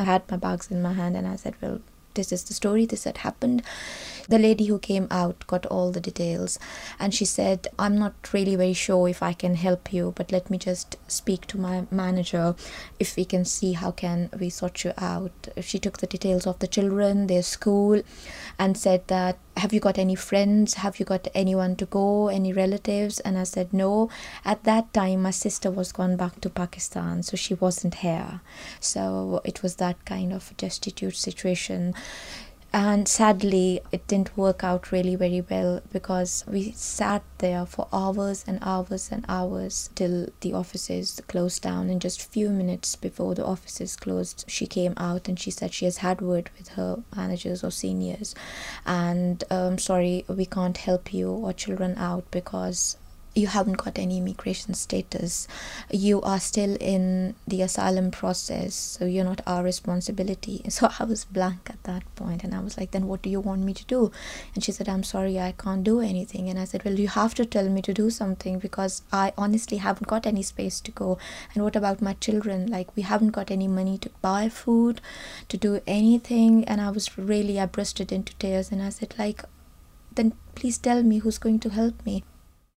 I had my bags in my hand and I said, well, this is the story, this had happened. The lady who came out got all the details and she said, I'm not really very sure if I can help you, but let me just speak to my manager if we can see how can we sort you out. She took the details of the children, their school, and said that, have you got any friends? Have you got anyone to go? Any relatives? And I said no. At that time, my sister was gone back to Pakistan, so she wasn't here. So it was that kind of destitute situation. And sadly, it didn't work out really very well because we sat there for hours and hours and hours till the offices closed down. And just a few minutes before the offices closed, she came out and she said she has had word with her managers or seniors. And sorry, we can't help you or children out because you haven't got any immigration status. You are still in the asylum process, so you're not our responsibility. So I was blank at that point and I was like, then what do you want me to do? And she said, I'm sorry, I can't do anything. And I said, well, you have to tell me to do something because I honestly haven't got any space to go. And what about my children? Like, we haven't got any money to buy food, to do anything. And I bursted into tears and I said, like, then please tell me who's going to help me.